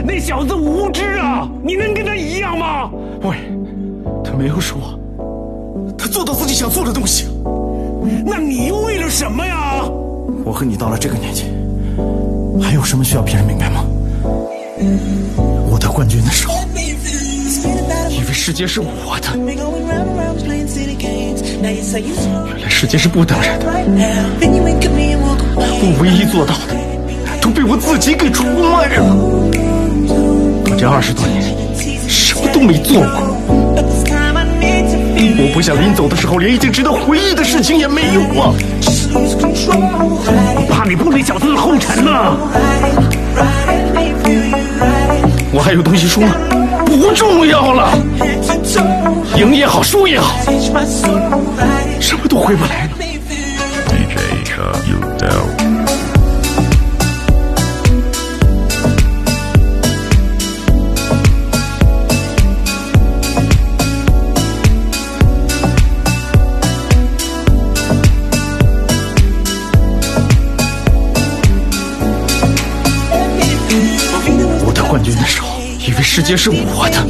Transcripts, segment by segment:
那小子无知啊！你能跟他一样吗？ 喂，他没有说，他做到自己想做的东西。 那你为了什么呀？ 我和你到了这个年纪，还有什么需要别人明白吗？我得冠军的时候，以为世界是我的，原来世界是不等人的。我唯一做到的，都被我自己给出卖了。我这20多年，什么都没做过。我不想临走的时候，连一件值得回忆的事情也没有啊！ 我怕你步那小子的后尘呢。 我还有东西说吗？不重要了，赢也好，输也好，什么都回不来了。 DJ Udell。 冠军的时候，以为世界是我的，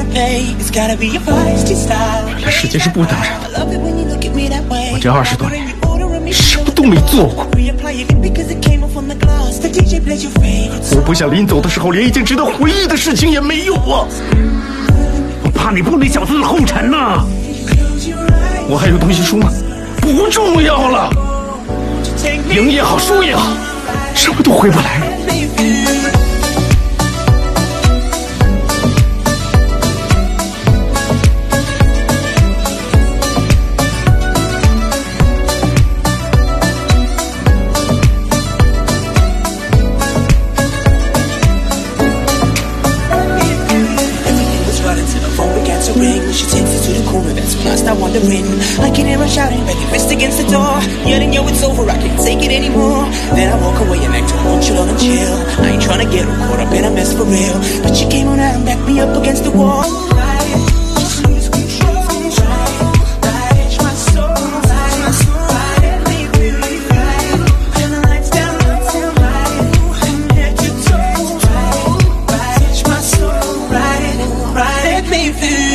原来世界是不等人的。我这20多年，什么都没做过。我不想临走的时候，连一件值得回忆的事情也没有啊！ 我怕你步那小子的后尘呢。 我还有东西说吗？不重要了，赢也好，输也好，什么都回不来了。 She takes it to the corner, that's when I start wondering. I can hear her shouting, banging fist against the door, yelling, yo, it's over, I can't take it anymore. Then I walk away and act nonchalant and chill. I ain't tryna get her caught up in a mess for real, but she came on out and backed me up against the wall. Ride me through.